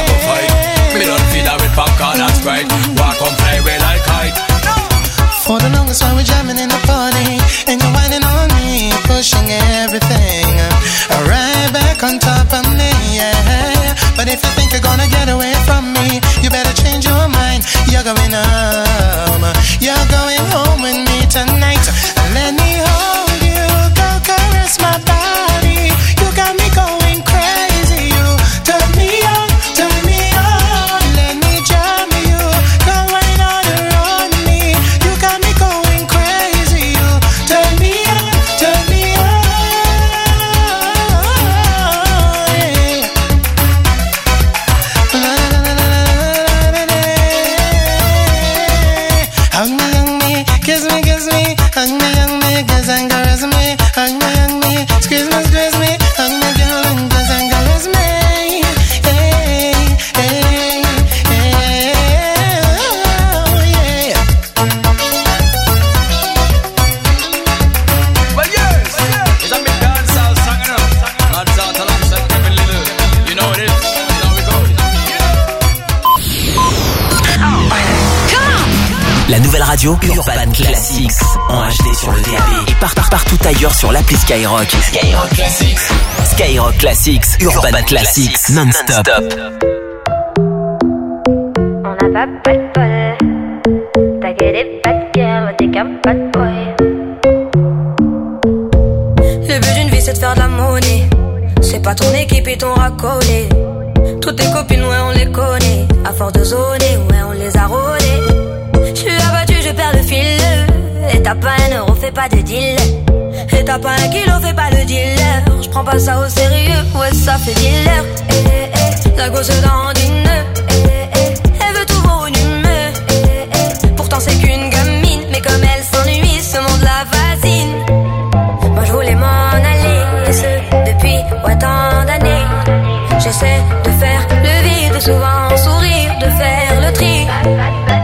La nouvelle radio Urban Classics en HD sur le DAB et partout ailleurs sur l'appli Skyrock. Skyrock Classics. Skyrock Classics, Urban Classics, non-stop. On n'a pas de bol. T'as que des pas de cœur, mais t'es qu'un pas de boy. Le but d'une vie c'est de faire de la monnaie. C'est pas ton équipe et ton racolé. Toutes tes copines, ouais, on les connaît. À force de zoner, ouais, on les a rôlées. J'suis abattu, je perds le fil. Et t'as pas un euro, fais pas de deal. Et t'as pas un kilo, fais pas le dealer. J'prends pas ça au sérieux, ouais, ça fait dealer. La gosse dans une elle veut tout volumineux. Pourtant c'est qu'une gamine, mais comme elle s'ennuie, ce monde la fascine. Moi je voulais m'en aller, et ce depuis tant d'années. J'essaie de faire le vide, souvent sourire, de faire le tri.